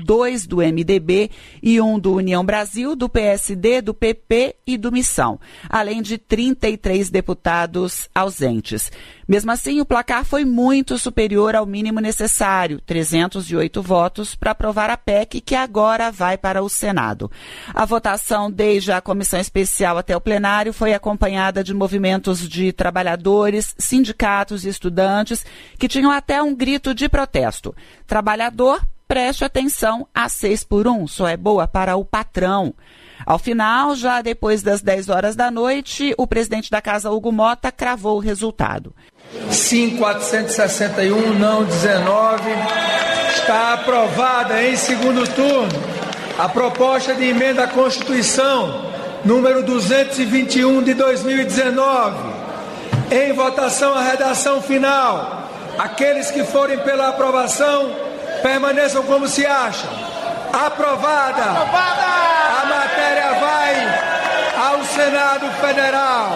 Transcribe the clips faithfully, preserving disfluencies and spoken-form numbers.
dois do M D B e um do União Brasil, do P S D, do P P e do Missão, além de trinta e três deputados ausentes. Mesmo assim, o placar foi muito superior ao mínimo necessário, trezentos e oito votos, para aprovar a P E C, que agora vai para o Senado. A votação, desde a comissão especial até o plenário, foi acompanhada de movimentos de trabalhadores, sindicatos e estudantes, que tinham até um grito de protesto. Trabalhador, preste atenção, a seis por um só é boa para o patrão. Ao final, já depois das dez horas da noite, o presidente da Casa, Hugo Mota, cravou o resultado. Sim, quatrocentos e sessenta e um, não dezenove. Está aprovada em segundo turno a proposta de emenda à Constituição, número duzentos e vinte e um de dois mil e dezenove. Em votação a redação final. Aqueles que forem pela aprovação, permaneçam como se acham. Aprovada! Aprovada! A matéria vai ao Senado Federal.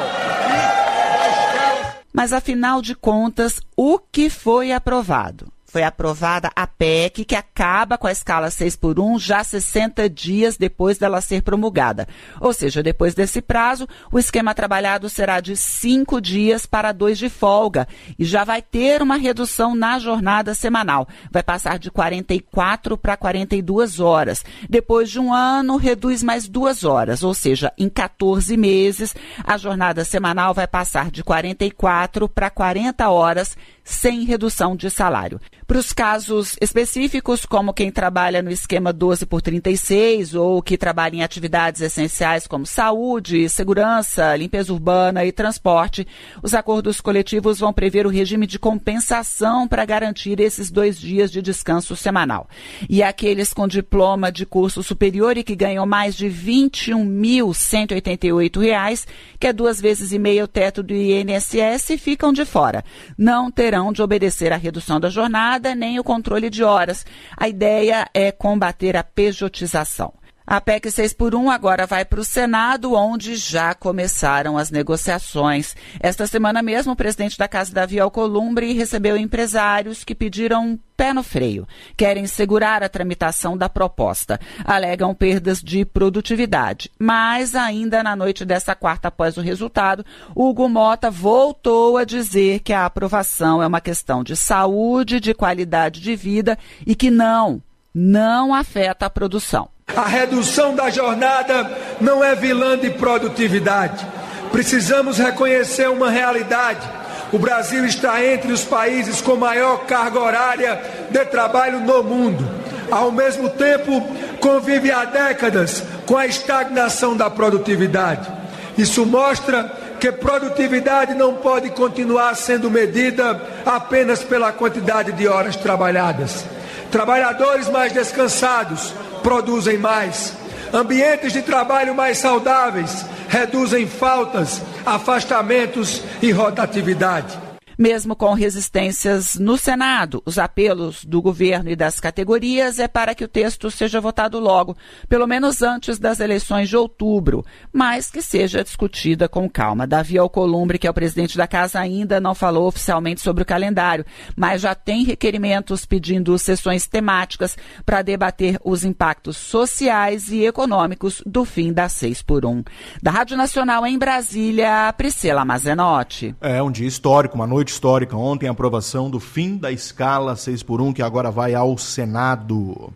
Mas, afinal de contas, o que foi aprovado? Foi aprovada a P E C, que acaba com a escala seis por um já sessenta dias depois dela ser promulgada. Ou seja, depois desse prazo, o esquema trabalhado será de cinco dias para dois de folga e já vai ter uma redução na jornada semanal. Vai passar de quarenta e quatro para quarenta e duas horas. Depois de um ano, reduz mais duas horas, ou seja, em quatorze meses, a jornada semanal vai passar de quarenta e quatro para quarenta horas, sem redução de salário. Para os casos específicos, como quem trabalha no esquema doze por trinta e seis ou que trabalha em atividades essenciais como saúde, segurança, limpeza urbana e transporte, os acordos coletivos vão prever o regime de compensação para garantir esses dois dias de descanso semanal. E aqueles com diploma de curso superior e que ganham mais de vinte e um mil cento e oitenta e oito reais, que é duas vezes e meio o teto do I N S S, ficam de fora. Não terão de obedecer à redução da jornada nem o controle de horas. A ideia é combater a pejotização. A P E C seis por um agora vai para o Senado, onde já começaram as negociações. Esta semana mesmo, o presidente da Casa, Davi Alcolumbre, recebeu empresários que pediram um pé no freio. Querem segurar a tramitação da proposta. Alegam perdas de produtividade. Mas ainda na noite dessa quarta, após o resultado, Hugo Mota voltou a dizer que a aprovação é uma questão de saúde, de qualidade de vida e que não, não afeta a produção. A redução da jornada não é vilã de produtividade. Precisamos reconhecer uma realidade. O Brasil está entre os países com maior carga horária de trabalho no mundo. Ao mesmo tempo, convive há décadas com a estagnação da produtividade. Isso mostra que produtividade não pode continuar sendo medida apenas pela quantidade de horas trabalhadas. Trabalhadores mais descansados produzem mais. Ambientes de trabalho mais saudáveis reduzem faltas, afastamentos e rotatividade. Mesmo com resistências no Senado, os apelos do governo e das categorias é para que o texto seja votado logo, pelo menos antes das eleições de outubro, mas que seja discutida com calma. Davi Alcolumbre, que é o presidente da Casa, ainda não falou oficialmente sobre o calendário, mas já tem requerimentos pedindo sessões temáticas para debater os impactos sociais e econômicos do fim da seis por um. Da Rádio Nacional em Brasília, Priscila Mazenotti. É um dia histórico, uma noite histórica. Ontem, a aprovação do fim da escala seis por um, que agora vai ao Senado.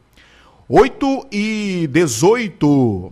oito e dezoito.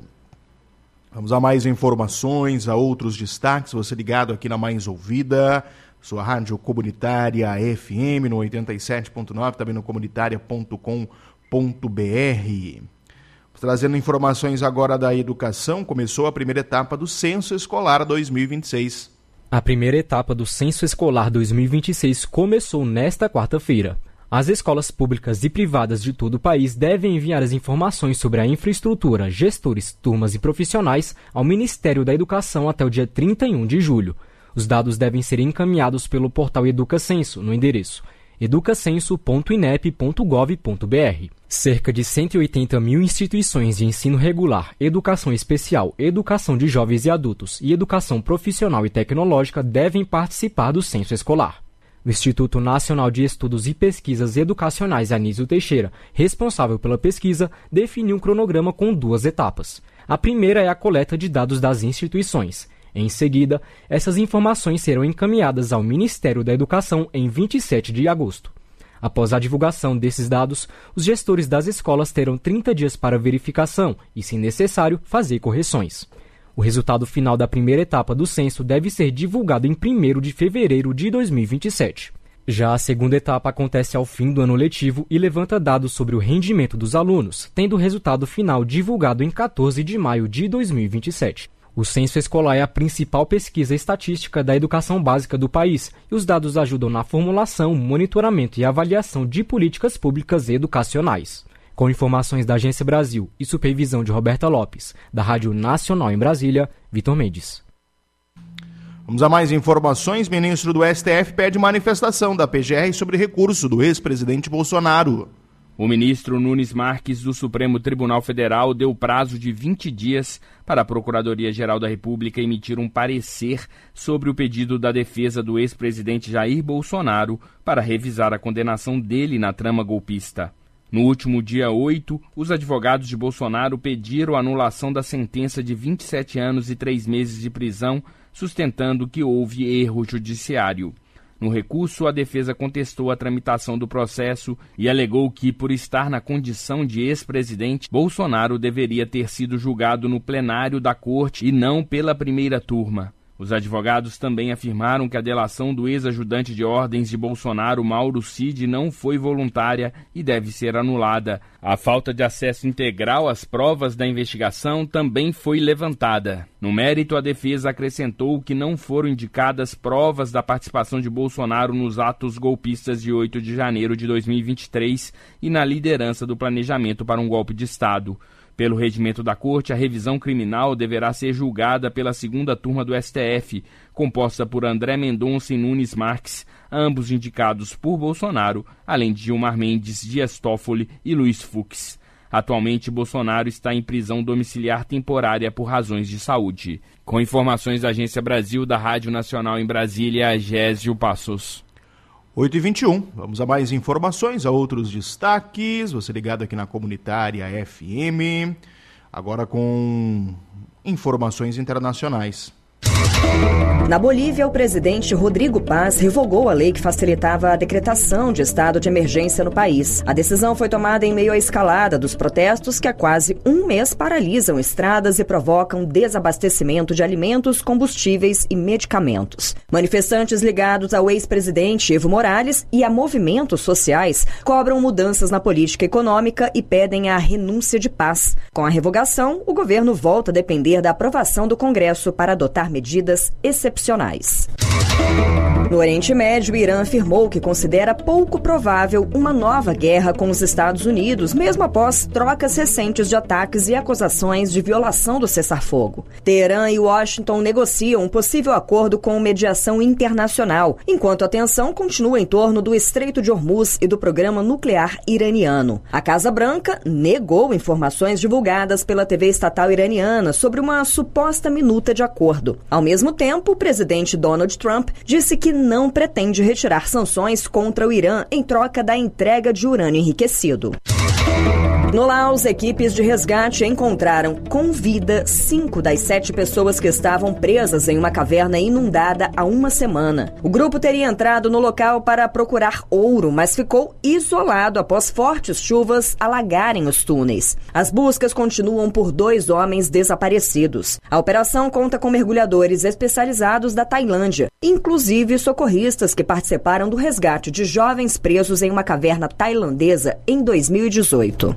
Vamos a mais informações, a outros destaques. Você ligado aqui na Mais Ouvida, sua rádio comunitária F M no oitenta e sete ponto nove, também no comunitária ponto com ponto b r. Trazendo informações agora da educação, começou a primeira etapa do Censo Escolar dois mil e vinte e seis. A primeira etapa do Censo Escolar dois mil e vinte e seis começou nesta quarta-feira. As escolas públicas e privadas de todo o país devem enviar as informações sobre a infraestrutura, gestores, turmas e profissionais ao Ministério da Educação até o dia trinta e um de julho. Os dados devem ser encaminhados pelo portal EducaCenso, no endereço educacenso ponto inep ponto gov ponto b r. Cerca de cento e oitenta mil instituições de ensino regular, educação especial, educação de jovens e adultos e educação profissional e tecnológica devem participar do censo escolar. O Instituto Nacional de Estudos e Pesquisas Educacionais Anísio Teixeira, responsável pela pesquisa, definiu um cronograma com duas etapas. A primeira é a coleta de dados das instituições. Em seguida, essas informações serão encaminhadas ao Ministério da Educação em vinte e sete de agosto. Após a divulgação desses dados, os gestores das escolas terão trinta dias para verificação e, se necessário, fazer correções. O resultado final da primeira etapa do censo deve ser divulgado em primeiro de fevereiro de dois mil e vinte e sete. Já a segunda etapa acontece ao fim do ano letivo e levanta dados sobre o rendimento dos alunos, tendo o resultado final divulgado em quatorze de maio de dois mil e vinte e sete. O censo escolar é a principal pesquisa estatística da educação básica do país e os dados ajudam na formulação, monitoramento e avaliação de políticas públicas educacionais. Com informações da Agência Brasil e supervisão de Roberta Lopes, da Rádio Nacional em Brasília, Vitor Mendes. Vamos a mais informações. Ministro do S T F pede manifestação da P G R sobre recurso do ex-presidente Bolsonaro. O ministro Nunes Marques, do Supremo Tribunal Federal, deu prazo de vinte dias para a Procuradoria-Geral da República emitir um parecer sobre o pedido da defesa do ex-presidente Jair Bolsonaro para revisar a condenação dele na trama golpista. No último dia oito, os advogados de Bolsonaro pediram a anulação da sentença de vinte e sete anos e três meses de prisão, sustentando que houve erro judiciário. No recurso, a defesa contestou a tramitação do processo e alegou que, por estar na condição de ex-presidente, Bolsonaro deveria ter sido julgado no plenário da corte e não pela primeira turma. Os advogados também afirmaram que a delação do ex-ajudante de ordens de Bolsonaro, Mauro Cid, não foi voluntária e deve ser anulada. A falta de acesso integral às provas da investigação também foi levantada. No mérito, a defesa acrescentou que não foram indicadas provas da participação de Bolsonaro nos atos golpistas de oito de janeiro de dois mil e vinte e três e na liderança do planejamento para um golpe de Estado. Pelo regimento da Corte, a revisão criminal deverá ser julgada pela segunda turma do S T F, composta por André Mendonça e Nunes Marques, ambos indicados por Bolsonaro, além de Gilmar Mendes, Dias Toffoli e Luiz Fux. Atualmente, Bolsonaro está em prisão domiciliar temporária por razões de saúde. Com informações da Agência Brasil, da Rádio Nacional em Brasília, Gésio Passos. oito e vinte e um, vamos a mais informações, a outros destaques, você ligado aqui na Comunitária F M, agora com informações internacionais. Na Bolívia, o presidente Rodrigo Paz revogou a lei que facilitava a decretação de estado de emergência no país. A decisão foi tomada em meio à escalada dos protestos que há quase um mês paralisam estradas e provocam desabastecimento de alimentos, combustíveis e medicamentos. Manifestantes ligados ao ex-presidente Evo Morales e a movimentos sociais cobram mudanças na política econômica e pedem a renúncia de Paz. Com a revogação, o governo volta a depender da aprovação do Congresso para adotar medidas excepcionais. No Oriente Médio, o Irã afirmou que considera pouco provável uma nova guerra com os Estados Unidos, mesmo após trocas recentes de ataques e acusações de violação do cessar-fogo. Teherã e Washington negociam um possível acordo com mediação internacional, enquanto a tensão continua em torno do Estreito de Hormuz e do programa nuclear iraniano. A Casa Branca negou informações divulgadas pela T V estatal iraniana sobre uma suposta minuta de acordo. Ao mesmo tempo, o presidente Donald Trump disse que não pretende retirar sanções contra o Irã em troca da entrega de urânio enriquecido. No Laos, equipes de resgate encontraram com vida cinco das sete pessoas que estavam presas em uma caverna inundada há uma semana. O grupo teria entrado no local para procurar ouro, mas ficou isolado após fortes chuvas alagarem os túneis. As buscas continuam por dois homens desaparecidos. A operação conta com mergulhadores especializados da Tailândia, inclusive socorristas que participaram do resgate de jovens presos em uma caverna tailandesa em dois mil e dezoito.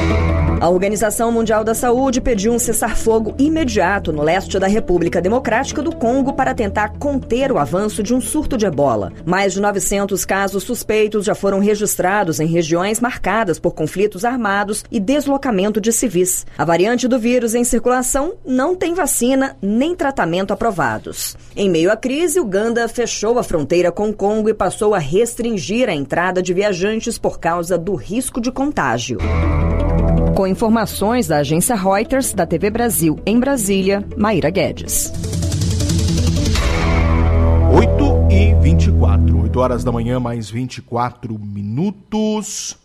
A Organização Mundial da Saúde pediu um cessar-fogo imediato no leste da República Democrática do Congo para tentar conter o avanço de um surto de ebola. Mais de novecentos casos suspeitos já foram registrados em regiões marcadas por conflitos armados e deslocamento de civis. A variante do vírus em circulação não tem vacina nem tratamento aprovados. Em meio à crise, Uganda fechou a fronteira com o Congo e passou a restringir a entrada de viajantes por causa do risco de contágio. Com informações da agência Reuters, da T V Brasil em Brasília, Maíra Guedes. oito e vinte vinte e quatro, oito horas da manhã, mais vinte e quatro minutos.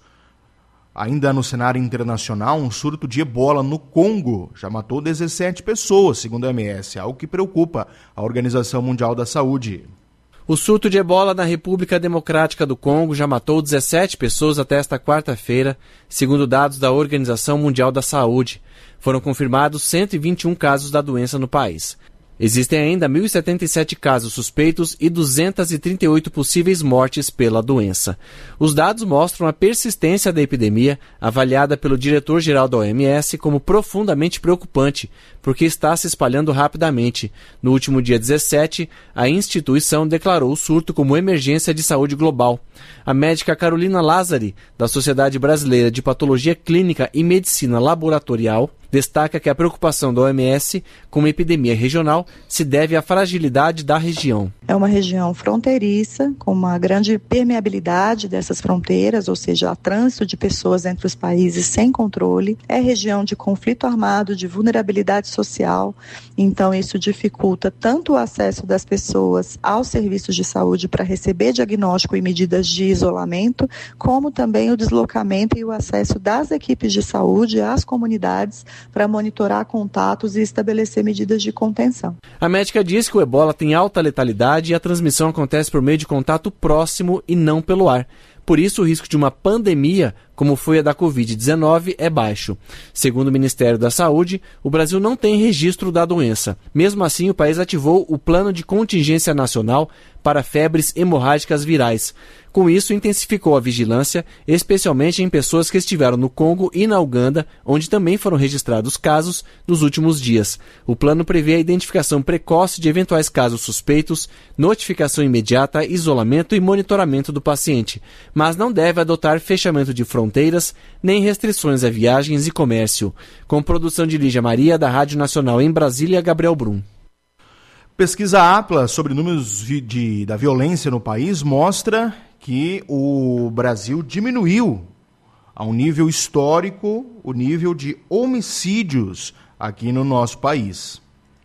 Ainda no cenário internacional, um surto de ebola no Congo já matou dezessete pessoas, segundo a O M S, algo que preocupa a Organização Mundial da Saúde. O surto de ebola na República Democrática do Congo já matou dezessete pessoas até esta quarta-feira, segundo dados da Organização Mundial da Saúde. Foram confirmados cento e vinte e um casos da doença no país. Existem ainda mil e setenta e sete casos suspeitos e duzentas e trinta e oito possíveis mortes pela doença. Os dados mostram a persistência da epidemia, avaliada pelo diretor-geral da O M S como profundamente preocupante, porque está se espalhando rapidamente. No último dia dezessete, a instituição declarou o surto como emergência de saúde global. A médica Carolina Lázari, da Sociedade Brasileira de Patologia Clínica e Medicina Laboratorial, destaca que a preocupação da O M S com uma epidemia regional se deve à fragilidade da região. É uma região fronteiriça, com uma grande permeabilidade dessas fronteiras, ou seja, há trânsito de pessoas entre os países sem controle. É região de conflito armado, de vulnerabilidade social, então isso dificulta tanto o acesso das pessoas aos serviços de saúde para receber diagnóstico e medidas de isolamento, como também o deslocamento e o acesso das equipes de saúde às comunidades para monitorar contatos e estabelecer medidas de contenção. A médica diz que o ebola tem alta letalidade e a transmissão acontece por meio de contato próximo e não pelo ar. Por isso, o risco de uma pandemia, como foi a da covid dezenove, é baixo. Segundo o Ministério da Saúde, o Brasil não tem registro da doença. Mesmo assim, o país ativou o Plano de Contingência Nacional para Febres Hemorrágicas Virais. Com isso, intensificou a vigilância, especialmente em pessoas que estiveram no Congo e na Uganda, onde também foram registrados casos nos últimos dias. O plano prevê a identificação precoce de eventuais casos suspeitos, notificação imediata, isolamento e monitoramento do paciente, mas não deve adotar fechamento de fronteiras nem restrições a viagens e comércio. Com produção de Lígia Maria, da Rádio Nacional em Brasília, Gabriel Brum. Pesquisa Atlas sobre números de, de, da violência no país mostra que o Brasil diminuiu a um nível histórico o nível de homicídios aqui no nosso país.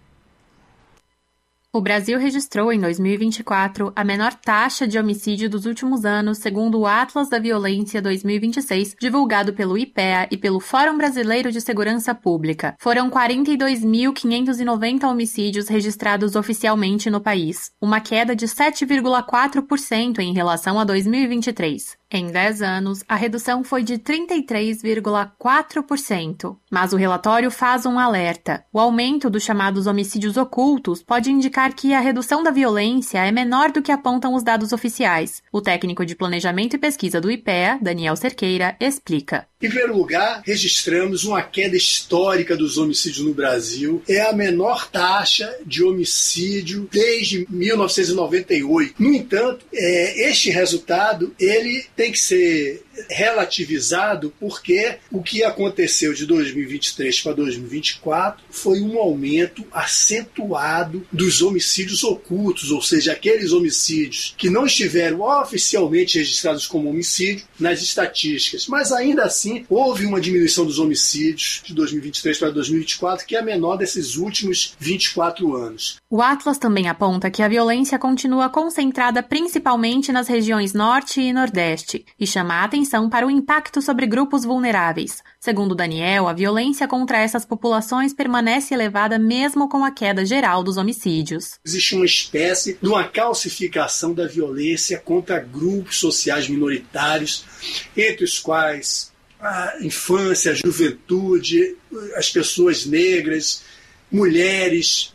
O Brasil registrou em dois mil e vinte e quatro a menor taxa de homicídio dos últimos anos, segundo o Atlas da Violência dois mil e vinte e seis, divulgado pelo I P E A e pelo Fórum Brasileiro de Segurança Pública. Foram quarenta e dois mil quinhentos e noventa homicídios registrados oficialmente no país, uma queda de sete vírgula quatro por cento em relação a dois mil e vinte e três. Em dez anos, a redução foi de trinta e três vírgula quatro por cento. Mas o relatório faz um alerta. O aumento dos chamados homicídios ocultos pode indicar que a redução da violência é menor do que apontam os dados oficiais. O técnico de Planejamento e Pesquisa do I P E A, Daniel Cerqueira, explica. Em primeiro lugar, registramos uma queda histórica dos homicídios no Brasil. É a menor taxa de homicídio desde mil novecentos e noventa e oito. No entanto, é, este resultado ele tem que ser relativizado porque o que aconteceu de dois mil e vinte e três para dois mil e vinte e quatro foi um aumento acentuado dos homicídios ocultos, ou seja, aqueles homicídios que não estiveram oficialmente registrados como homicídio nas estatísticas, mas ainda assim houve uma diminuição dos homicídios de dois mil e vinte e três para dois mil e vinte e quatro que é a menor desses últimos vinte e quatro anos. O Atlas também aponta que a violência continua concentrada principalmente nas regiões Norte e Nordeste e chama a atenção para o impacto sobre grupos vulneráveis. Segundo Daniel, a violência contra essas populações permanece elevada mesmo com a queda geral dos homicídios. Existe uma espécie de uma calcificação da violência contra grupos sociais minoritários, entre os quais a infância, a juventude, as pessoas negras, mulheres,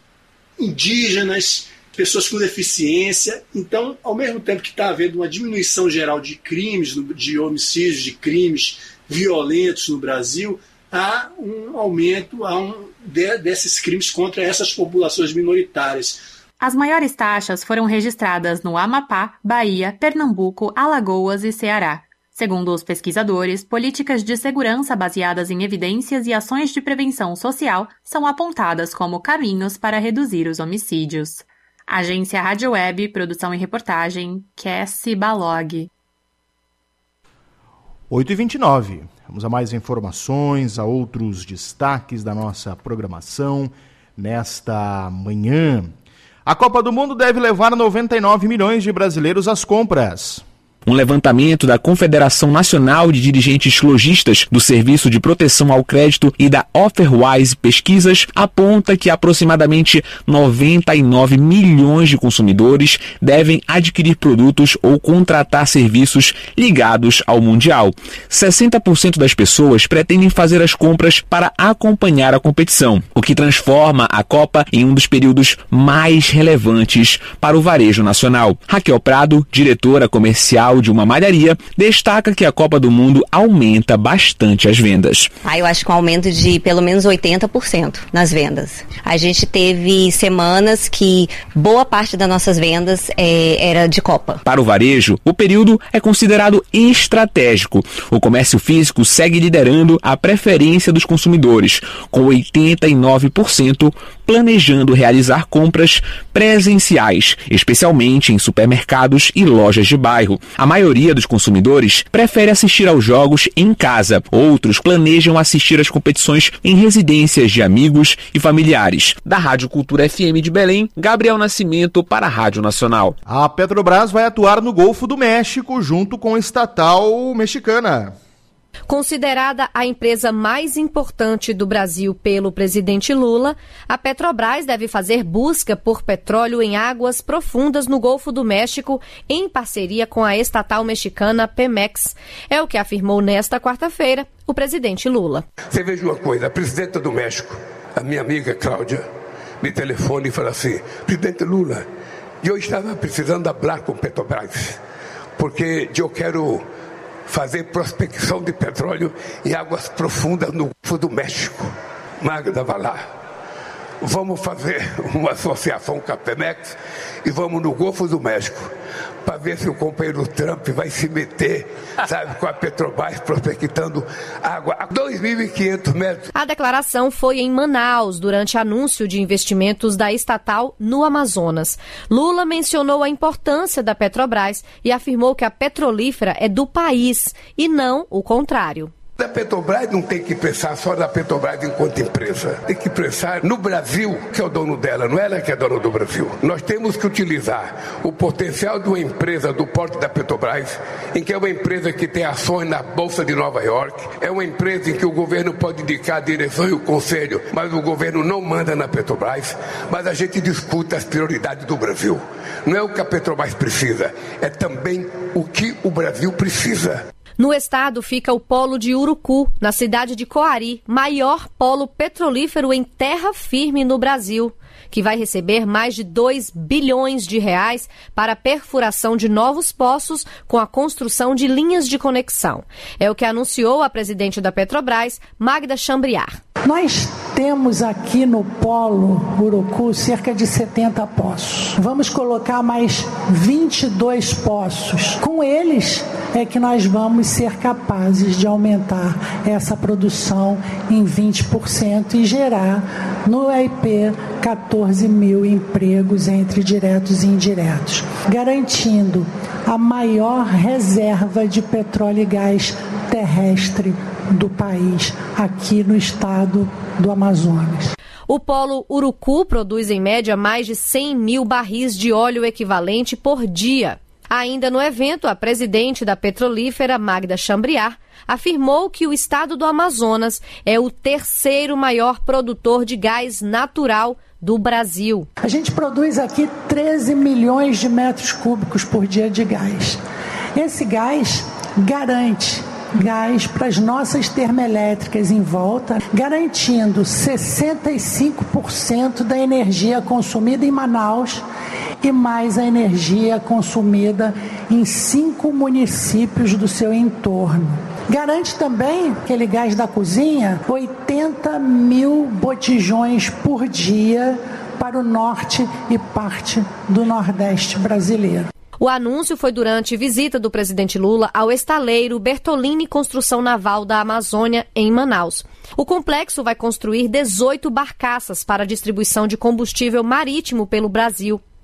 indígenas, pessoas com deficiência. Então, ao mesmo tempo que está havendo uma diminuição geral de crimes, de homicídios, de crimes violentos no Brasil, há um aumento há um, de, desses crimes contra essas populações minoritárias. As maiores taxas foram registradas no Amapá, Bahia, Pernambuco, Alagoas e Ceará. Segundo os pesquisadores, políticas de segurança baseadas em evidências e ações de prevenção social são apontadas como caminhos para reduzir os homicídios. Agência Rádio Web, produção e reportagem, Cassie Balog. oito e vinte e nove. Vamos a mais informações, a outros destaques da nossa programação nesta manhã. A Copa do Mundo deve levar noventa e nove milhões de brasileiros às compras. Um levantamento da Confederação Nacional de Dirigentes Lojistas do Serviço de Proteção ao Crédito e da Offerwise Pesquisas aponta que aproximadamente noventa e nove milhões de consumidores devem adquirir produtos ou contratar serviços ligados ao Mundial. sessenta por cento das pessoas pretendem fazer as compras para acompanhar a competição, o que transforma a Copa em um dos períodos mais relevantes para o varejo nacional. Raquel Prado, diretora comercial de uma malharia, destaca que a Copa do Mundo aumenta bastante as vendas. Ah, eu acho que um aumento de pelo menos oitenta por cento nas vendas. A gente teve semanas que boa parte das nossas vendas é, era de Copa. Para o varejo, o período é considerado estratégico. O comércio físico segue liderando a preferência dos consumidores, com oitenta e nove por cento planejando realizar compras presenciais, especialmente em supermercados e lojas de bairro. A maioria dos consumidores prefere assistir aos jogos em casa. Outros planejam assistir às competições em residências de amigos e familiares. Da Rádio Cultura F M de Belém, Gabriel Nascimento para a Rádio Nacional. A Petrobras vai atuar no Golfo do México junto com a estatal mexicana. Considerada a empresa mais importante do Brasil pelo presidente Lula, a Petrobras deve fazer busca por petróleo em águas profundas no Golfo do México, em parceria com a estatal mexicana Pemex. É o que afirmou nesta quarta-feira o presidente Lula. Você veja uma coisa, a presidenta do México, a minha amiga Cláudia, me telefona e fala assim: presidente Lula, eu estava precisando falar com Petrobras, porque eu quero fazer prospecção de petróleo em águas profundas no Golfo do México. Magda, vai lá. Vamos fazer uma associação com a Pemex e vamos no Golfo do México para ver se o companheiro Trump vai se meter, sabe, com a Petrobras prospectando água a dois mil e quinhentos metros. A declaração foi em Manaus, durante anúncio de investimentos da estatal no Amazonas. Lula mencionou a importância da Petrobras e afirmou que a petrolífera é do país e não o contrário. A Petrobras não tem que pensar só na Petrobras enquanto empresa. Tem que pensar no Brasil, que é o dono dela, não é ela que é dona do Brasil. Nós temos que utilizar o potencial de uma empresa do porte da Petrobras, em que é uma empresa que tem ações na Bolsa de Nova York, é uma empresa em que o governo pode indicar a direção e o conselho, mas o governo não manda na Petrobras, mas a gente discute as prioridades do Brasil. Não é o que a Petrobras precisa, é também o que o Brasil precisa. No estado fica o polo de Urucu, na cidade de Coari, maior polo petrolífero em terra firme no Brasil, que vai receber mais de dois bilhões de reais para a perfuração de novos poços com a construção de linhas de conexão. É o que anunciou a presidente da Petrobras, Magda Chambriard. Nós temos aqui no polo Urucu cerca de setenta poços. Vamos colocar mais vinte e dois poços. Com eles é que nós vamos ser capazes de aumentar essa produção em vinte por cento e gerar no I P quatorze mil empregos entre diretos e indiretos, garantindo a maior reserva de petróleo e gás terrestre do país, aqui no estado do Amazonas. O polo Urucu produz em média mais de cem mil barris de óleo equivalente por dia. Ainda no evento, a presidente da petrolífera, Magda Chambriard, afirmou que o estado do Amazonas é o terceiro maior produtor de gás natural do Brasil. A gente produz aqui treze milhões de metros cúbicos por dia de gás. Esse gás garante gás para as nossas termoelétricas em volta, garantindo sessenta e cinco por cento da energia consumida em Manaus e mais a energia consumida em cinco municípios do seu entorno. Garante também, aquele gás da cozinha, oitenta mil botijões por dia para o norte e parte do nordeste brasileiro. O anúncio foi durante visita do presidente Lula ao estaleiro Bertolini Construção Naval da Amazônia, em Manaus. O complexo vai construir dezoito barcaças para distribuição de combustível marítimo pelo Brasil.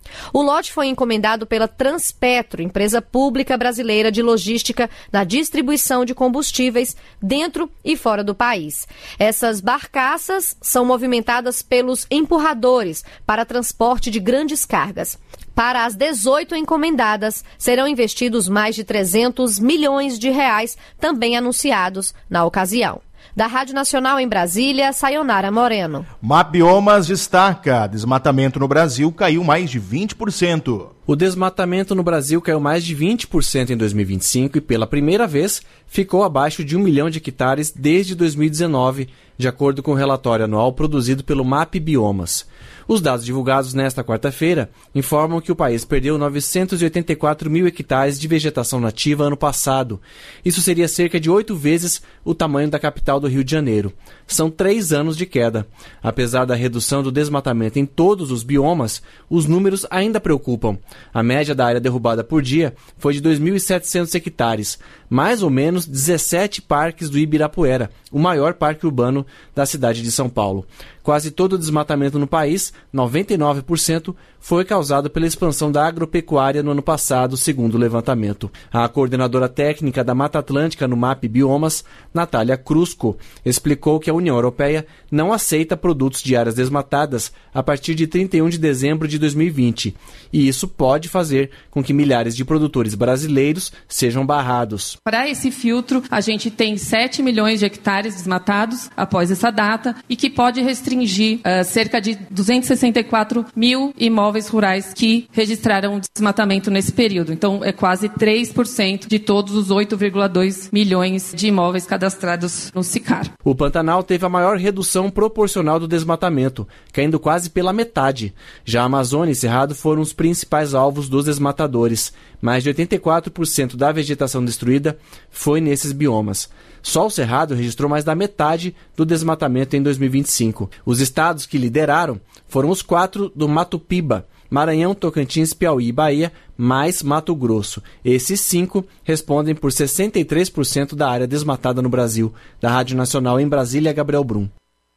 O lote foi encomendado pela Transpetro, empresa pública brasileira de logística na distribuição de combustíveis dentro e fora do país. Essas barcaças são movimentadas pelos empurradores para transporte de grandes cargas. Para as dezoito encomendadas, serão investidos mais de trezentos milhões de reais, também anunciados na ocasião. Da Rádio Nacional em Brasília, Sayonara Moreno. Mapbiomas destaca: desmatamento no Brasil caiu mais de vinte por cento. O desmatamento no Brasil caiu mais de vinte por cento em dois mil e vinte e cinco e, pela primeira vez, ficou abaixo de um milhão de hectares desde dois mil e dezenove, de acordo com o relatório anual produzido pelo Mapbiomas. Os dados divulgados nesta quarta-feira informam que o país perdeu novecentos e oitenta e quatro mil hectares de vegetação nativa ano passado. Isso seria cerca de oito vezes o tamanho da capital do Rio de Janeiro. São três anos de queda. Apesar da redução do desmatamento em todos os biomas, os números ainda preocupam. A média da área derrubada por dia foi de dois mil e setecentos hectares, mais ou menos dezessete parques do Ibirapuera, o maior parque urbano da cidade de São Paulo. Quase todo o desmatamento no país, noventa e nove por cento, foi causado pela expansão da agropecuária no ano passado, segundo o levantamento. A coordenadora técnica da Mata Atlântica no Mapbiomas, Natália Crusco, explicou que a União Europeia não aceita produtos de áreas desmatadas a partir de trinta e um de dezembro de dois mil e vinte, e isso pode fazer com que milhares de produtores brasileiros sejam barrados. Para esse filtro, a gente tem sete milhões de hectares desmatados após essa data e que pode restringir uh, cerca de duzentos e sessenta e quatro mil imóveis rurais que registraram desmatamento nesse período. Então, é quase três por cento de todos os oito vírgula dois milhões de imóveis cadastrados no SICAR. O Pantanal teve a maior redução proporcional do desmatamento, caindo quase pela metade. Já a Amazônia e Cerrado foram os principais alvos dos desmatadores. Mais de oitenta e quatro por cento da vegetação destruída foi nesses biomas. Só o Cerrado registrou mais da metade do desmatamento em dois mil e vinte e cinco. Os estados que lideraram foram os quatro do Mato Piba, Maranhão, Tocantins, Piauí e Bahia, mais Mato Grosso. Esses cinco respondem por sessenta e três por cento da área desmatada no Brasil. Da Rádio Nacional em Brasília, Gabriel Brum.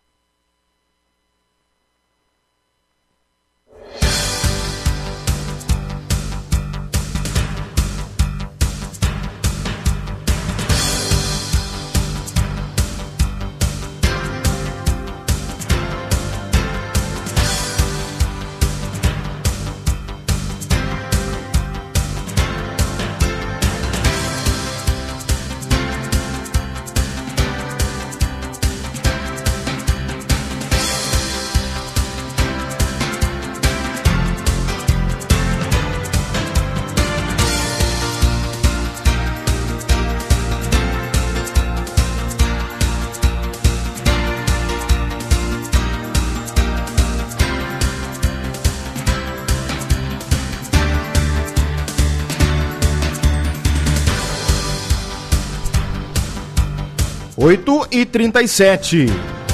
oito e trinta e sete.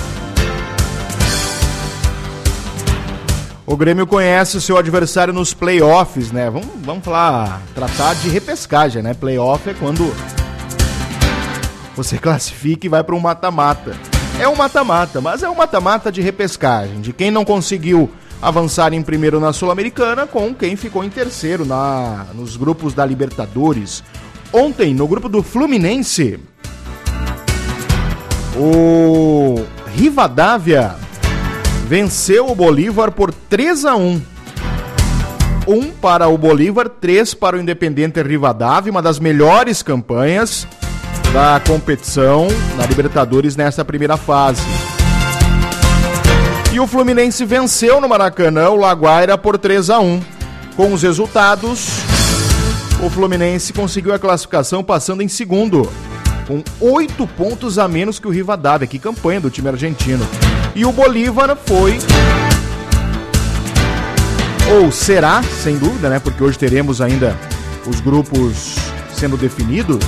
O Grêmio conhece o seu adversário nos playoffs, né? Vamos, vamos falar, tratar de repescagem, né? Playoff é quando você classifica e vai para um mata-mata. É um mata-mata, mas é um mata-mata de repescagem, de quem não conseguiu avançar em primeiro na Sul-Americana com quem ficou em terceiro na, nos grupos da Libertadores. Ontem, no grupo do Fluminense, o Rivadavia venceu o Bolívar por três a um. um para o Bolívar, três para o Independiente Rivadavia, uma das melhores campanhas da competição na Libertadores nesta primeira fase. E o Fluminense venceu no Maracanã o Laguaira por três a um. Com os resultados, o Fluminense conseguiu a classificação passando em segundo, com oito pontos a menos que o Rivadavia. Que campanha do time argentino. E o Bolívar foi, ou será, sem dúvida, né? Porque hoje teremos ainda os grupos sendo definidos.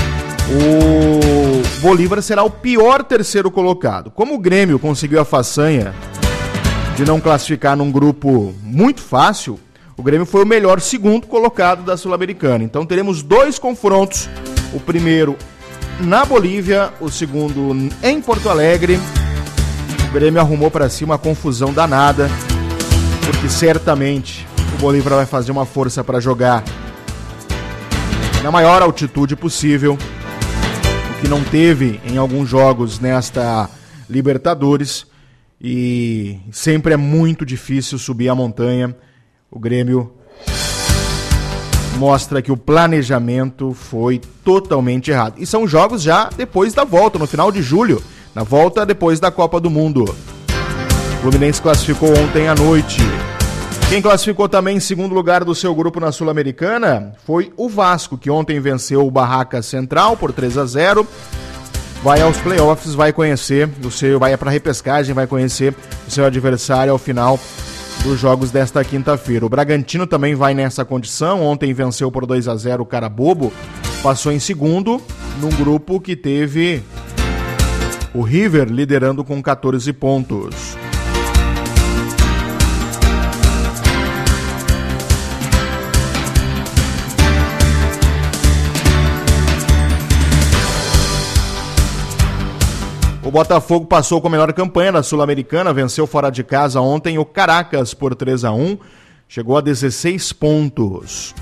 O Bolívar será o pior terceiro colocado. Como o Grêmio conseguiu a façanha de não classificar num grupo muito fácil, o Grêmio foi o melhor segundo colocado da Sul-Americana. Então teremos dois confrontos. O primeiro na Bolívia, o segundo em Porto Alegre. O Grêmio arrumou para si uma confusão danada, porque certamente o Bolívar vai fazer uma força para jogar na maior altitude possível, o que não teve em alguns jogos nesta Libertadores, e sempre é muito difícil subir a montanha. O Grêmio mostra que o planejamento foi totalmente errado. E são jogos já depois da volta, no final de julho, na volta depois da Copa do Mundo. O Fluminense classificou ontem à noite. Quem classificou também em segundo lugar do seu grupo na Sul-Americana foi o Vasco, que ontem venceu o Barraca Central por três a zero. Vai aos playoffs, vai conhecer, o seu, vai para a repescagem, vai conhecer o seu adversário ao final dos jogos desta quinta-feira. O Bragantino também vai nessa condição. Ontem venceu por dois a zero o Carabobo, passou em segundo num grupo que teve o River liderando com catorze pontos. O Botafogo passou com a melhor campanha da Sul-Americana, venceu fora de casa ontem o Caracas por três a um, chegou a dezesseis pontos.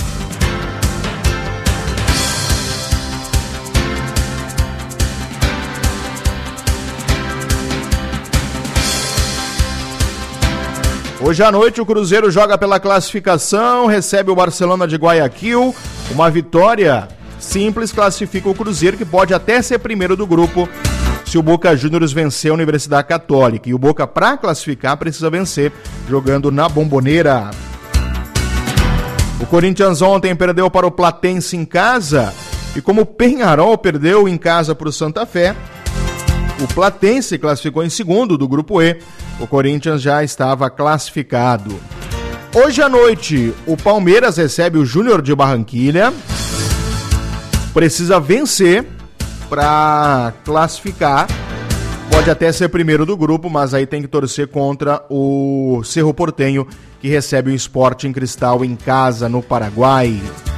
Hoje à noite o Cruzeiro joga pela classificação, recebe o Barcelona de Guayaquil. Uma vitória simples classifica o Cruzeiro, que pode até ser primeiro do grupo se o Boca Juniors vencer a Universidade Católica. E o Boca, para classificar, precisa vencer jogando na Bombonera. O Corinthians ontem perdeu para o Platense em casa, e como o Peñarol perdeu em casa para o Santa Fé, o Platense classificou em segundo do grupo E. O Corinthians já estava classificado. Hoje à noite, o Palmeiras recebe o Júnior de Barranquilha. Precisa vencer para classificar. Pode até ser primeiro do grupo, mas aí tem que torcer contra o Cerro Porteño, que recebe o Sporting Cristal em casa, no Paraguai.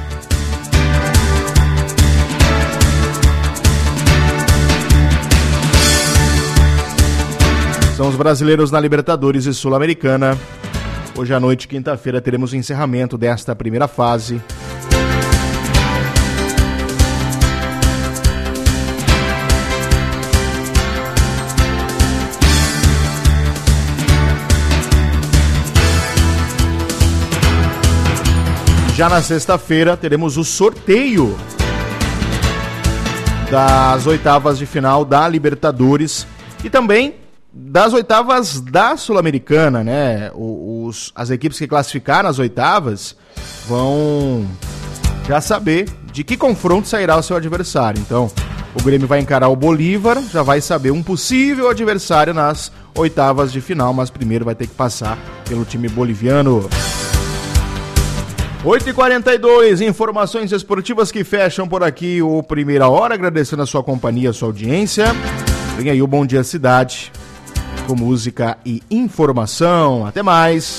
São os brasileiros na Libertadores e Sul-Americana. Hoje à noite, quinta-feira, teremos o encerramento desta primeira fase. Já na sexta-feira, teremos o sorteio das oitavas de final da Libertadores e também das oitavas da Sul-Americana, né? Os, as equipes que classificaram as oitavas vão já saber de que confronto sairá o seu adversário. Então, o Grêmio vai encarar o Bolívar, já vai saber um possível adversário nas oitavas de final, mas primeiro vai ter que passar pelo time boliviano. oito e quarenta e dois, informações esportivas que fecham por aqui o Primeira Hora, agradecendo a sua companhia, a sua audiência. Vem aí o Bom Dia Cidade, com música e informação. Até mais!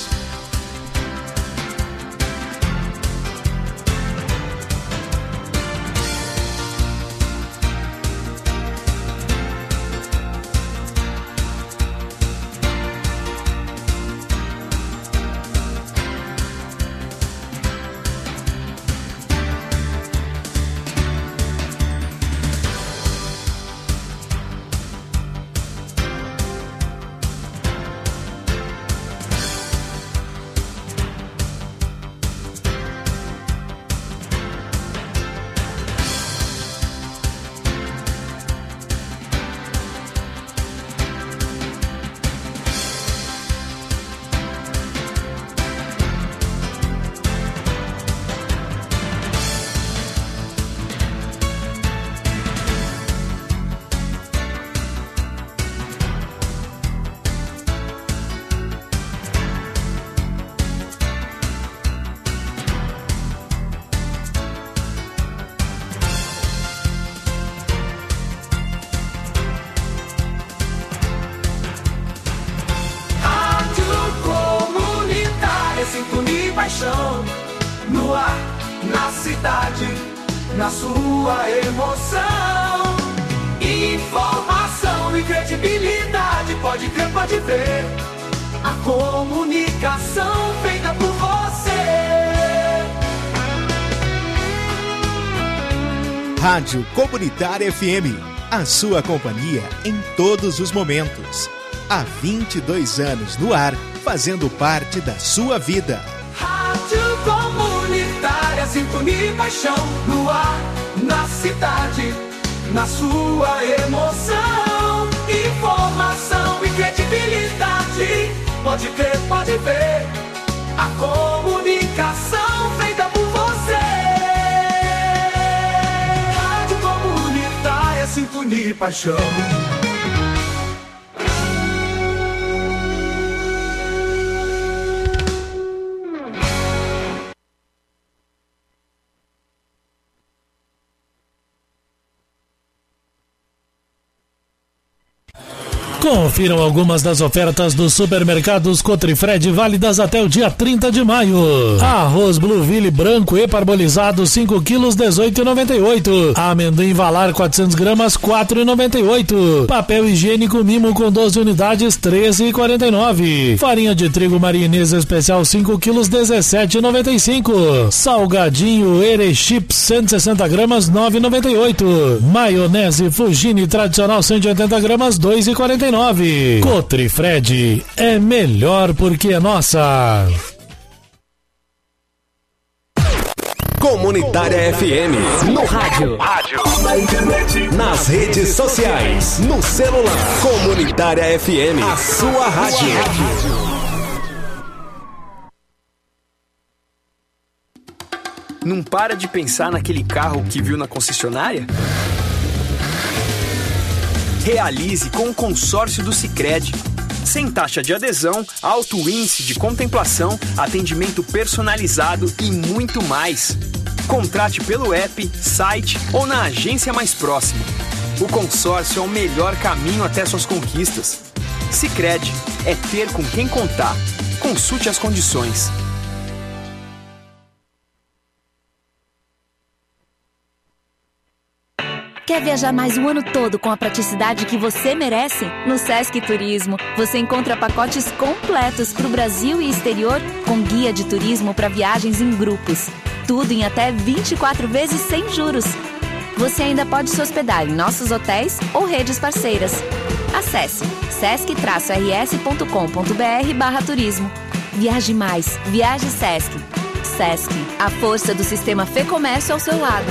No ar, na cidade, na sua emoção. Informação e credibilidade, pode crer, pode ver. A comunicação feita por você. Rádio Comunitária F M, a sua companhia em todos os momentos. Há vinte e dois anos no ar, fazendo parte da sua vida. Rádio Comunitária, sintonia e paixão no ar, na cidade, na sua emoção. Informação e credibilidade, pode crer, pode ver. A comunicação feita por você. Rádio Comunitária, sintonia e paixão. Confiram algumas das ofertas dos supermercados Cotrifred válidas até o dia trinta de maio. Arroz Blueville branco e parbolizado cinco quilos dezoito reais e noventa e oito centavos. Amendoim Valar quatrocentas gramas quatro reais e noventa e oito centavos. Papel higiênico Mimo com doze unidades treze reais e quarenta e nove centavos. Farinha de trigo marinesa especial cinco quilos dezessete reais e noventa e cinco centavos. Salgadinho Erechips cento e sessenta gramas nove reais e noventa e oito centavos. Maionese Fugini tradicional cento e oitenta gramas dois reais e quarenta e nove centavos. Cotrifred é melhor porque é nossa. Comunitária F M, no rádio, rádio, na internet, nas redes sociais, no celular. Comunitária F M, a sua rádio. Não para de pensar naquele carro que viu na concessionária? Realize com o consórcio do Sicredi. Sem taxa de adesão, alto índice de contemplação, atendimento personalizado e muito mais. Contrate pelo app, site ou na agência mais próxima. O consórcio é o melhor caminho até suas conquistas. Sicredi é ter com quem contar. Consulte as condições. Quer viajar mais o ano todo com a praticidade que você merece? No Sesc Turismo, você encontra pacotes completos para o Brasil e exterior, com guia de turismo para viagens em grupos. Tudo em até vinte e quatro vezes sem juros. Você ainda pode se hospedar em nossos hotéis ou redes parceiras. Acesse sesc r s ponto com ponto b r barra turismo. Viaje mais. Viaje Sesc. Sesc, a força do sistema Fê Comércio ao seu lado.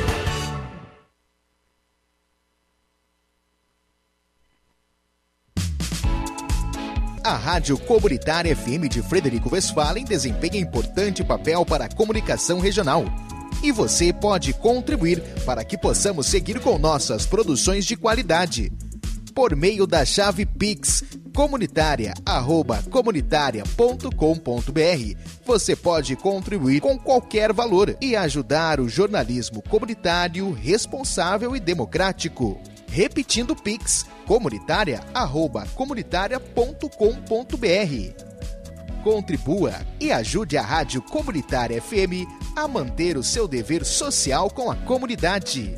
A Rádio Comunitária F M de Frederico Westphalen desempenha importante papel para a comunicação regional. E você pode contribuir para que possamos seguir com nossas produções de qualidade. Por meio da chave Pix, comunitária arroba comunitária ponto com ponto b r, você pode contribuir com qualquer valor e ajudar o jornalismo comunitário responsável e democrático. Repetindo Pix, comunitária arroba comunitária ponto com ponto b r. Contribua e ajude a Rádio Comunitária F M a manter o seu dever social com a comunidade.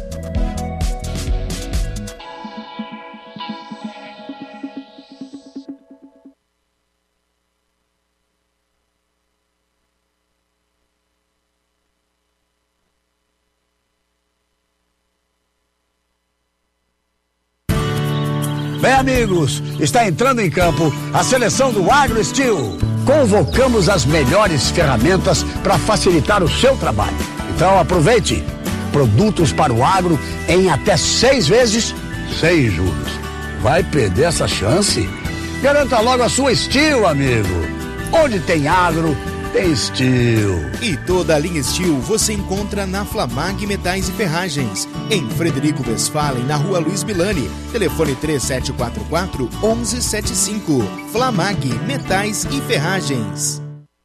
Bem, amigos, está entrando em campo a seleção do AgroSteel. Convocamos as melhores ferramentas para facilitar o seu trabalho. Então aproveite. Produtos para o agro em até seis vezes sem juros. Vai perder essa chance? Garanta logo a sua Steel, amigo. Onde tem agro, tem Steel. E toda a linha Steel você encontra na Flamag Metais e Ferragens, em Frederico Westphalen, na rua Luiz Milani. Telefone três sete quatro quatro, um um sete cinco. Flamag Metais e Ferragens.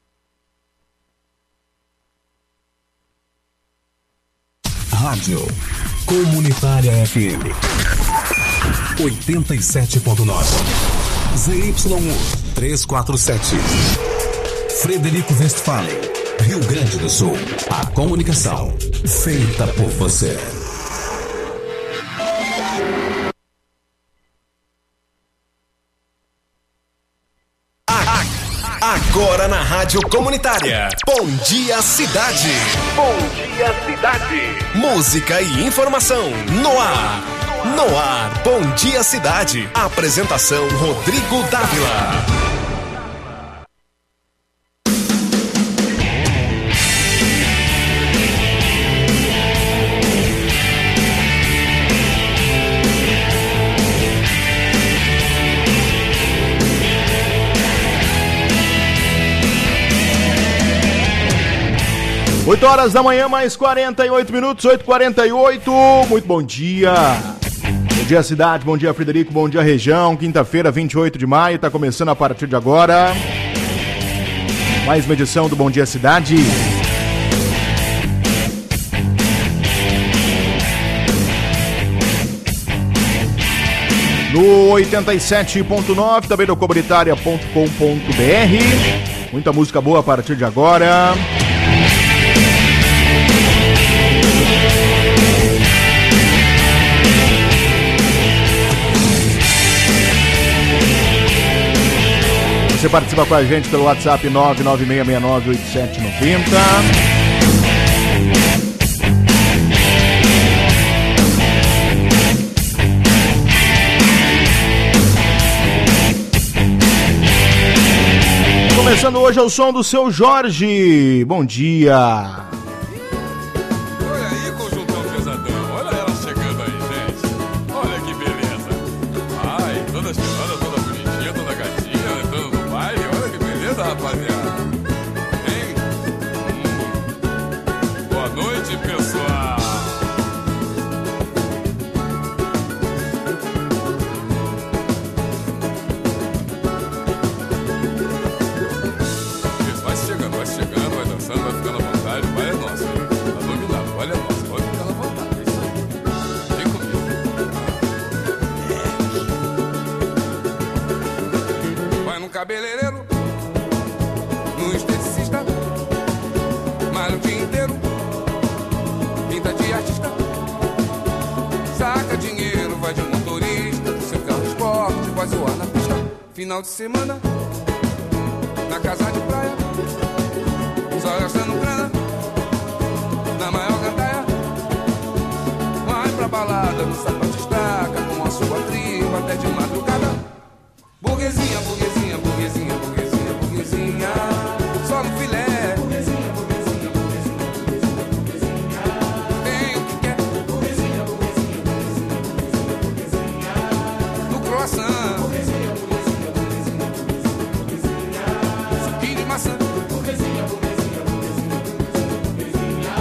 Rádio Comunitária F M oitenta e sete ponto nove. Z Y U trezentos e quarenta e sete. Frederico Westphalen, Rio Grande do Sul. A comunicação feita por você. Agora na Rádio Comunitária. Bom Dia Cidade. Bom Dia Cidade. Música e informação no ar. No ar, Bom Dia Cidade. Apresentação Rodrigo Dávila. oito horas da manhã, mais quarenta e oito minutos, oito e quarenta e oito. Muito bom dia. Bom dia, cidade. Bom dia, Frederico. Bom dia, região. Quinta-feira, vinte e oito de maio. Está começando a partir de agora mais uma edição do Bom Dia Cidade. No oitenta e sete ponto nove, também no comunitária ponto com ponto br. Muita música boa a partir de agora. Você participa com a gente pelo WhatsApp nove nove seis seis nove oito sete nove zero. Começando hoje ao som do seu Jorge. Bom dia. Cabeleireiro, no esteticista, malha o dia inteiro, pinta de artista, saca dinheiro, vai de motorista, do seu carro esporte, vai zoar na pista. Final de semana, na casa de praia, só gastando grana, na maior gandaia, vai pra balada, no sapato estaca, com a sua tribo até de madrugada. Burguesinha, burguesinha, burguesinha, burguesinha, burguesinha, só no filé. Burguesinha, burguesinha, burguesinha, burguesinha, burguesinha, tem o que quer. Burguesinha, burguesinha, burguesinha, burguesinha, burguesinha, no croissant. Burguesinha, burguesinha, burguesinha, burguesinha, burguesinha, suquinho de maçã. Burguesinha, burguesinha, burguesinha, burguesinha,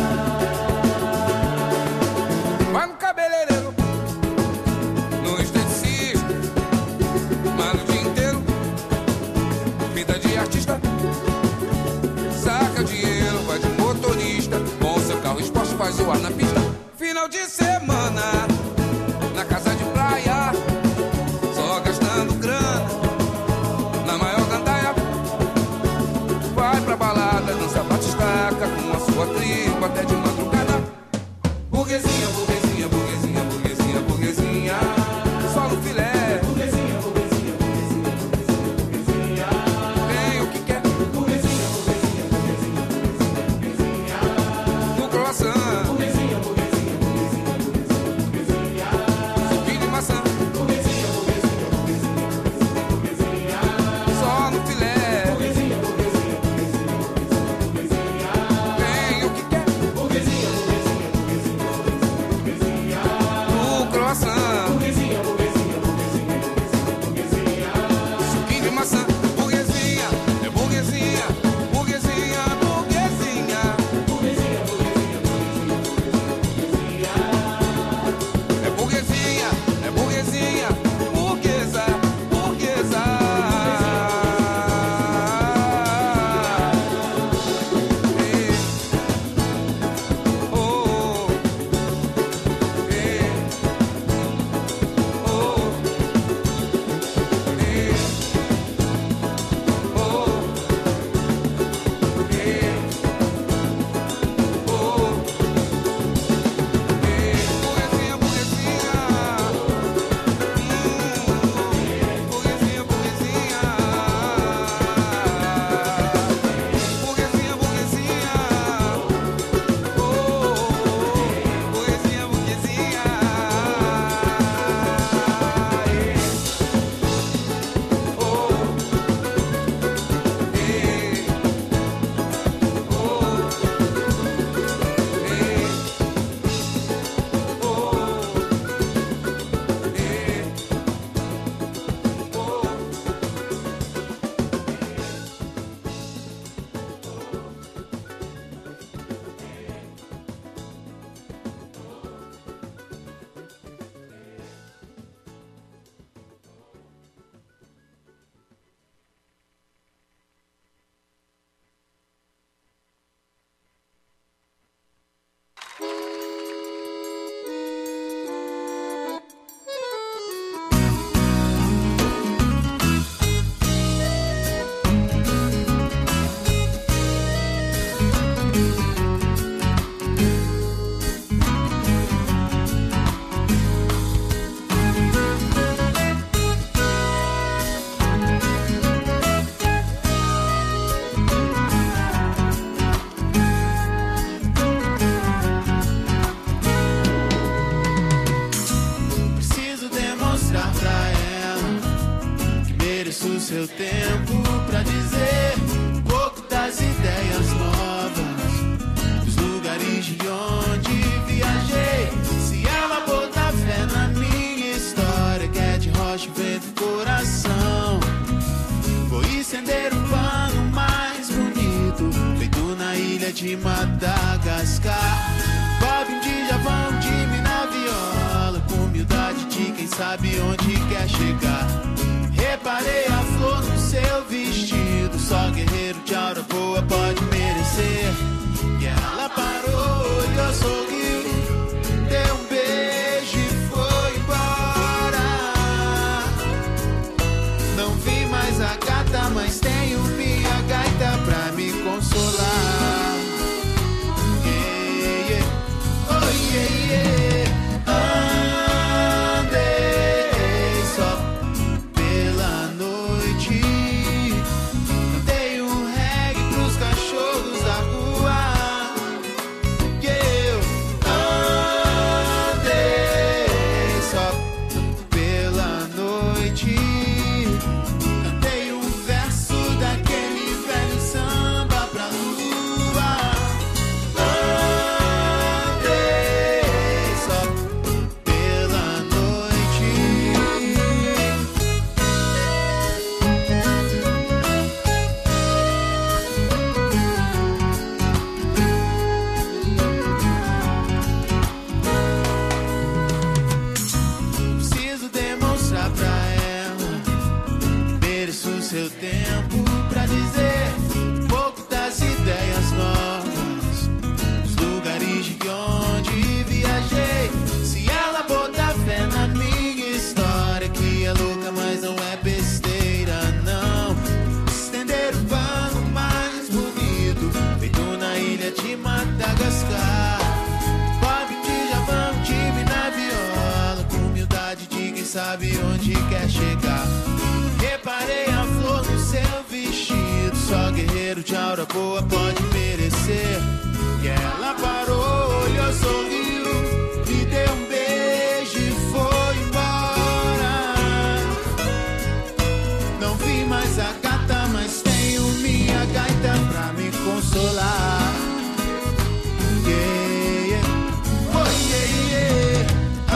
burguesinha, vai no cabeleireiro, no esteticista, malha o dia inteiro, pinta de artista, saca dinheiro, vai de motorista, com seu carro esporte faz zoar na pista. Final de semana, na casa de praia, só gastando grana, na maior gandaia, vai pra balada, dança bate-estaca, com a sua tribo até de madrugada. Burguesinha, burguesinha, burguesinha, burguesinha, burguesinha, só no filé. o seu tempo pra dizer um pouco das ideias novas, dos lugares de onde viajei. Se ela botar fé na minha história, que é de rocha, vento, coração, vou estender um pano mais bonito, feito na ilha de Madagascar. Bob de Djavan, de mim na viola, com humildade de quem sabe onde quer chegar. Reparei a flor no seu vestido, só guerreiro de aura boa pode merecer. E ela parou, olhou, sorriu, deu um beijo e foi embora. Não vi mais a gata, mas tenho minha gaita pra me consolar. Yeah, yeah. Oh, yeah, yeah. Andei só pela noite, cantei um reggae pros cachorros da rua. Yeah, eu andei só pela noite, cantei um verso daquele velho samba pra lua. Andei só pela noite. Preciso demonstrar pra ela, mereço o seu tempo pra dizer um pouco das ideias novas, os lugares de onde viajei. Se ela botar fé na minha história, que é louca, mas não é besteira, não. Estender o pano mais bonito, feito na ilha de Madagascar. Bob de Djavan, time na viola, com humildade de quem sabe onde quer chegar. Reparei a flor no seu vestido, só guerreiro de aura boa pode merecer. E ela parou, olhou, sorriu, me deu um beijo e foi embora. Não vi mais a gata, mas tenho minha gaita pra me consolar. Yeah, yeah. Oh, yeah, yeah.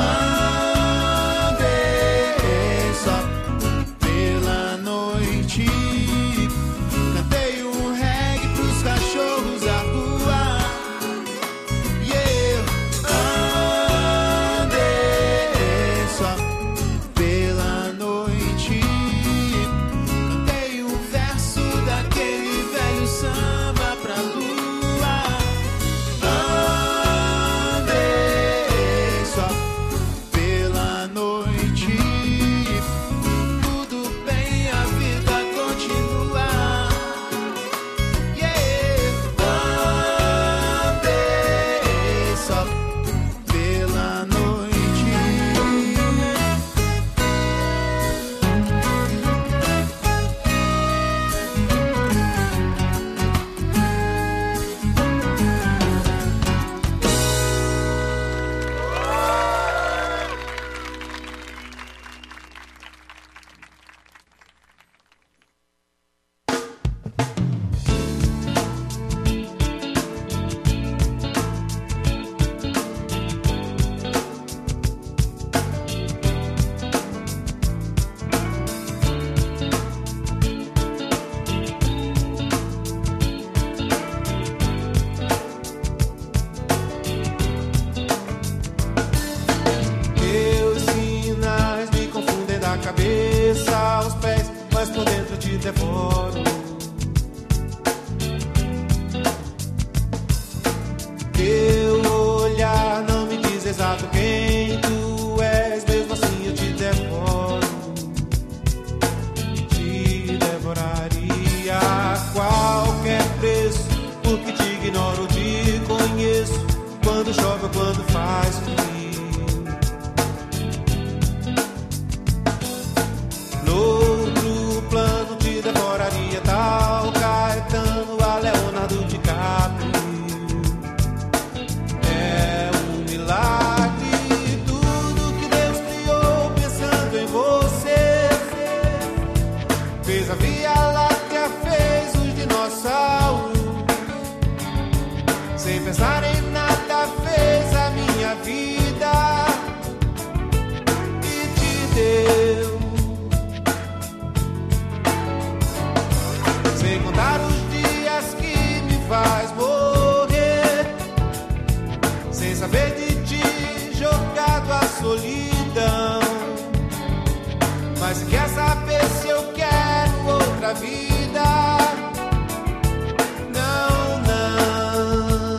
Andei só pela noite, cantei um reggae pros cachorros da rua. Yeah, andei só pela noite, cantei um verso daquele velho samba pra lua. Andei só pela noite, tudo bem, a vida continua. Yeah, andei só pela noite. Meus sinais me confundem da cabeça aos pés, mas por dentro te devoro. Teu olhar não me diz exato quem tu és, mesmo assim eu te devoro. Te devoraria a qualquer preço, porque te ignoro, te conheço, quando chove ou quando faz frio. No outro plano te devoraria, Fez a Via Láctea, fez os dinossauros. Sem pensar em nada, fez a minha vida e te deu. Sem contar os dias que me faz morrer, sem saber de ti, jogado à solidão. Mas se quer saber se eu quero outra vida, não, não.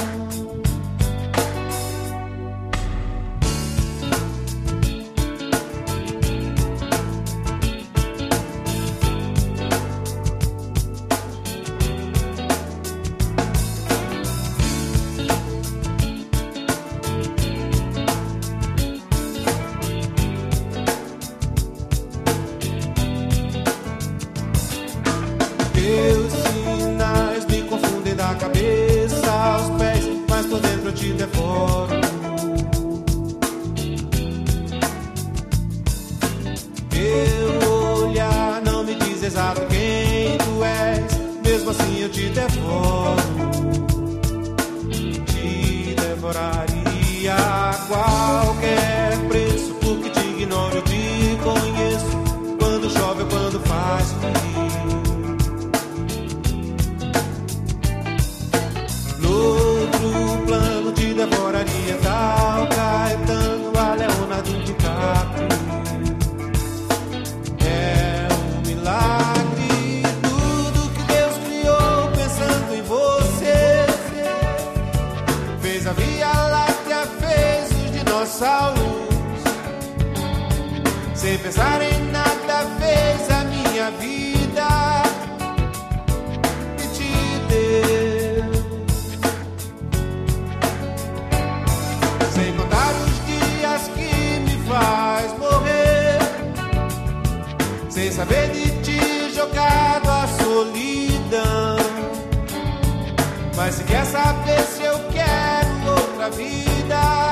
Teus sinais me confundem da cabeça aos pés, mas por dentro eu te devoro. Teu olhar não me diz exato quem tu és, mesmo assim eu te devoro. Te devoraria a qualquer preço, porque te ignoro, eu te conheço. Quando chove ou quando faz frio. Outro plano te devoraria tal Caetano a Leonardo DiCaprio. É um milagre tudo que Deus criou pensando em você. Fez a Via Láctea, fez os dinossauros. Sem pensar em nada, fez a minha vida e te deu. Sem contar os dias que me faz morrer, sem saber de ti, jogado à solidão. Mas se quer saber se eu quero outra vida,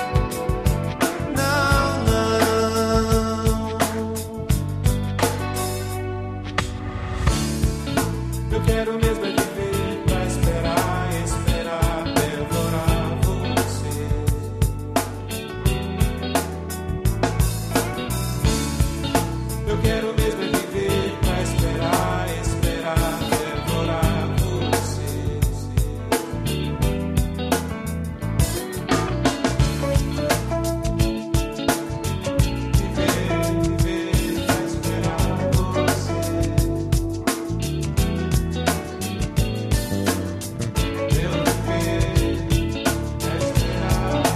não, não. Eu quero mesmo é viver pra esperar, esperar, devorar você. Eu quero mesmo é viver pra esperar, esperar, devorar você. Viver, viver pra esperar você. Eu viver pra esperar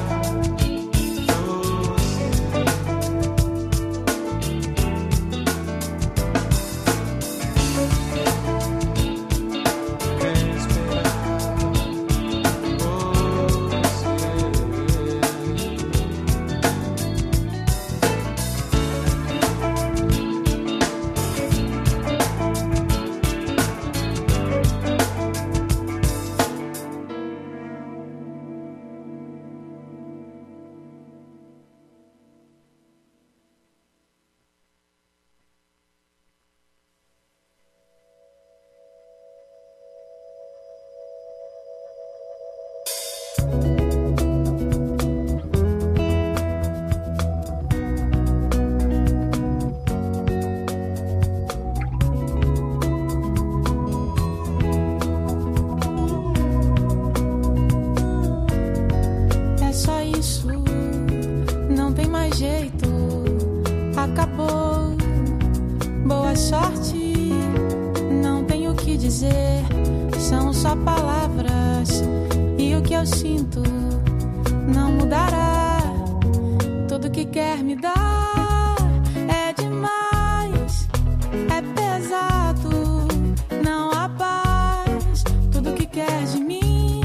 É só isso, não tem mais jeito, acabou. Boa sorte, não tenho o que dizer, são só palavras. E o que eu sinto não mudará. Tudo que quer me dar é demais, é pesado, não há paz. Tudo que quer de mim,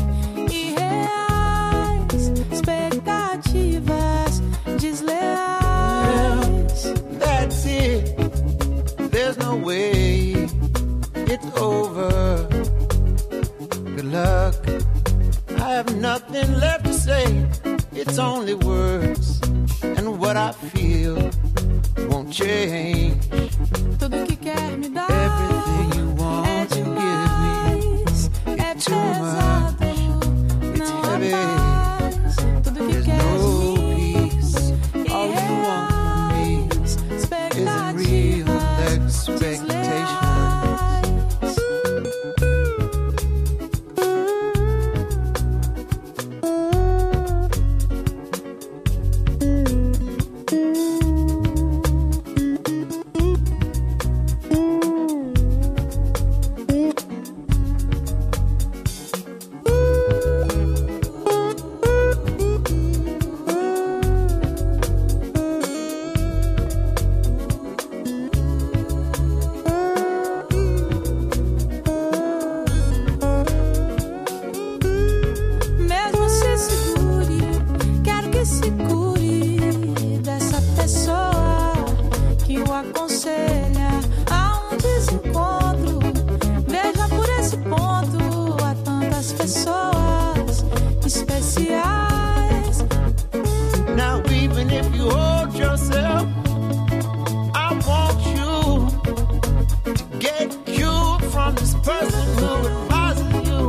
irreais, expectativas desleais. That's it, there's no way, it's over. Good luck, I have nothing left to say. It's only words, and what I feel won't change. Tudo que quer sobrancelha há um desencontro. Veja por esse ponto, há tantas pessoas especiais. Now even if you hold yourself, I want you to get cured from this person who advises you.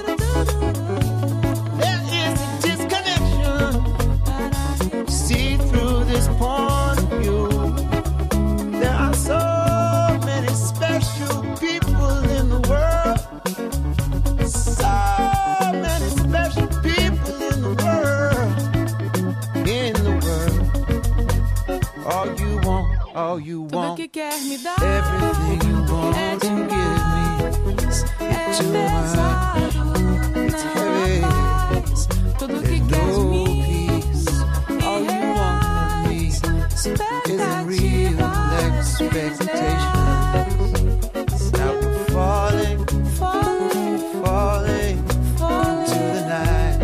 There is a disconnection. See through this point of view. There are so many special people in the world. So many special people in the world. In the world. All you want, all you want. Que quer me dar, everything you want é to give me. é It's too pesado, much. It's não heavy. faz tudo que There's quer no de mim. peace. All you want from me is real expectations. Now we're falling, falling, falling, falling to the night.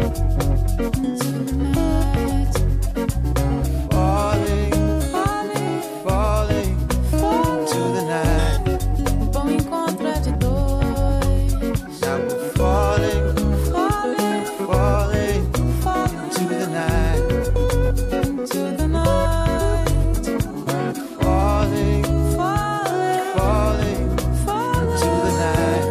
Falling, falling, falling to the night. Bom encontro é de dois. Now we're falling, Falling, falling falling to the night. to the night. Falling, Falling, falling falling to the night.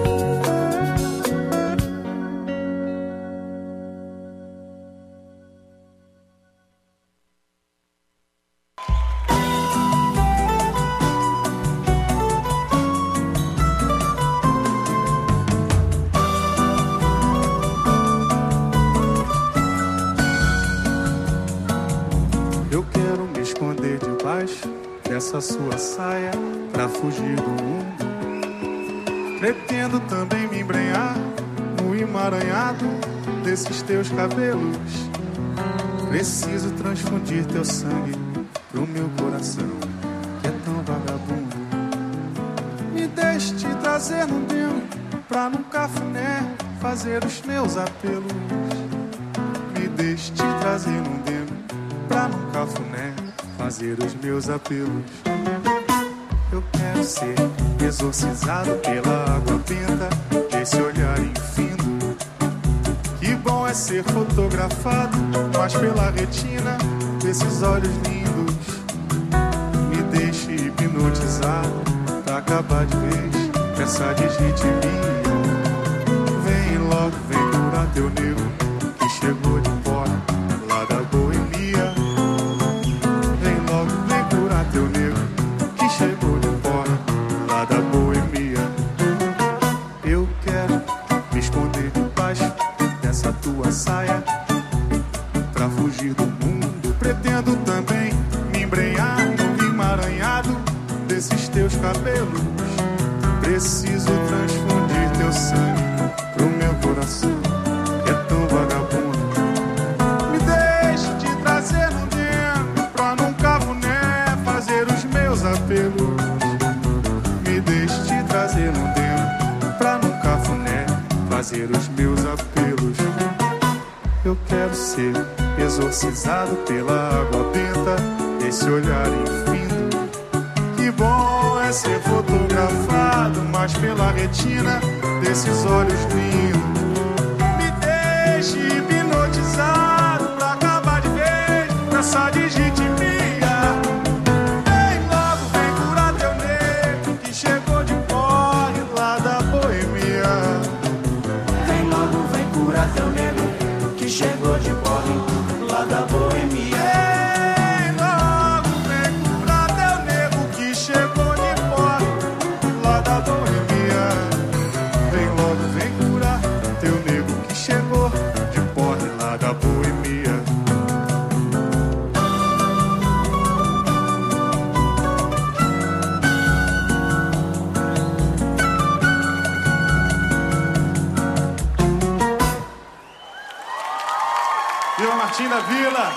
Eu quero me esconder debaixo dessa sua saia pra fugir do mundo. Pretendo também me embrenhar no emaranhado desses teus cabelos. Preciso transfundir teu sangue pro meu coração, que é tão vagabundo. Me deixe te trazer num demo pra num cafuné fazer os meus apelos. Me deixe te trazer num demo pra num cafuné fazer os meus apelos. Eu quero ser exorcizado pela água benta desse olhar infindo. Que bom é ser fotografado, mas pela retina desses olhos lindos. Me deixe hipnotizado pra acabar de vez com essa desritmia. Vem logo, vem curar teu negro que chegou de fora lá da boemia. Vem logo, vem curar teu negro que chegou de fora lá da boemia. Eu quero me esconder debaixo dessa tua saia pra fugir do mundo. Pretendo também me embrenhar no emaranhado desses teus cabelos. Preciso transfundir teu sangue pro meu coração, que é tão vagabundo. Me deixe te trazer no dentro pra num cafuné fazer os meus apelos. Me deixe te trazer no dentro pra num cafuné fazer os meus apelos. Eu quero ser exorcizado pela água benta desse olhar infindo. Que bom é ser fotografado, mas pela retina desses olhos lindos. Me deixe hipnotizado pra acabar de vez nessa digitimia. Vem logo, vem curar teu negro que chegou de porre lá da boemia. Vem logo, vem curar teu negro que chegou de porre lá da boemia. Vem logo, vem curar teu negro que chegou de porre lá da boemia. Vem logo, vem curar teu negro que chegou de porre lá da boemia. Viva Martim da Vila!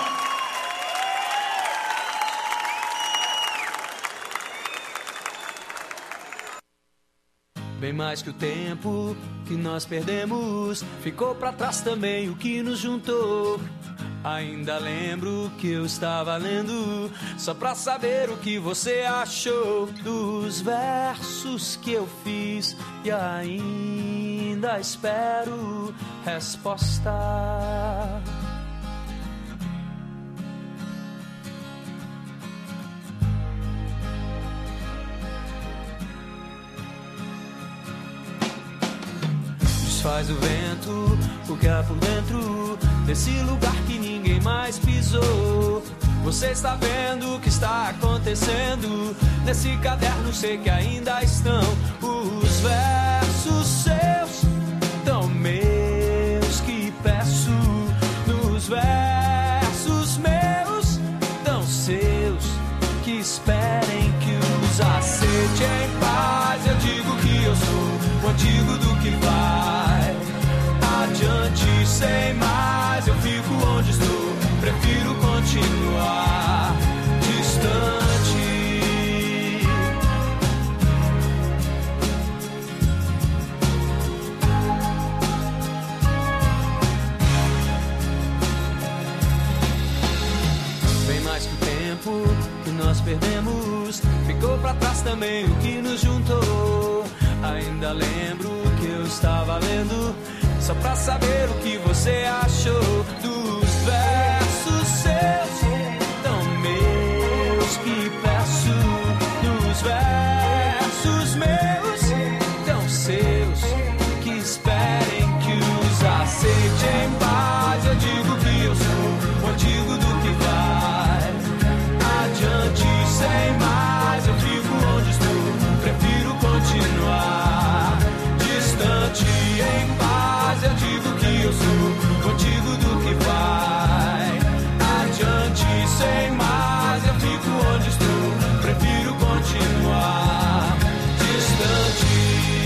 Bem mais que o tempo que nós perdemos, ficou pra trás também o que nos juntou. Ainda lembro que eu estava lendo só pra saber o que você achou dos versos que eu fiz e ainda espero resposta. Faz o vento, o que há por dentro desse lugar que ninguém mais pisou. Você está vendo o que está acontecendo nesse caderno, sei que ainda estão os versos seus, tão meus que peço. Nos versos meus, tão seus, que esperem que os aceite em paz. Eu digo que eu sou o antigo do que vai adiante sem mais. Eu fico onde estou, prefiro continuar distante. Bem mais que o tempo que nós perdemos, ficou pra trás também o que nos juntou. Ainda lembro que eu estava lendo só pra saber o que você achou dos versos seus, tão meus que peço. Dos versos meus, tão seus, que esperem que os aceite em paz. Eu digo que eu sou o antigo do que vai adiante sem mais. Eu fico onde estou, prefiro continuar distante em paz. Eu digo que eu sou o antigo do que vai adiante sem mais. Eu fico onde estou, prefiro continuar distante.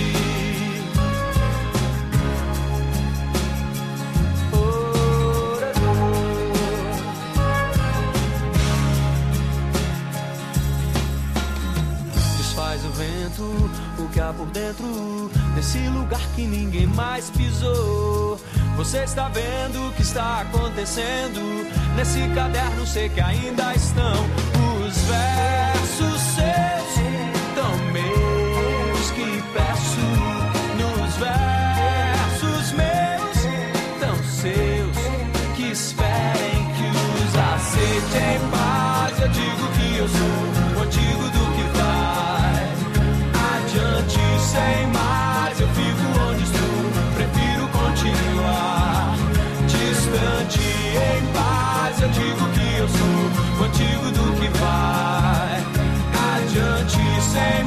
Desfaz o vento, o que há por dentro desse lugar que ninguém mais pisou. Você está vendo o que está acontecendo nesse caderno, sei que ainda estão os velhos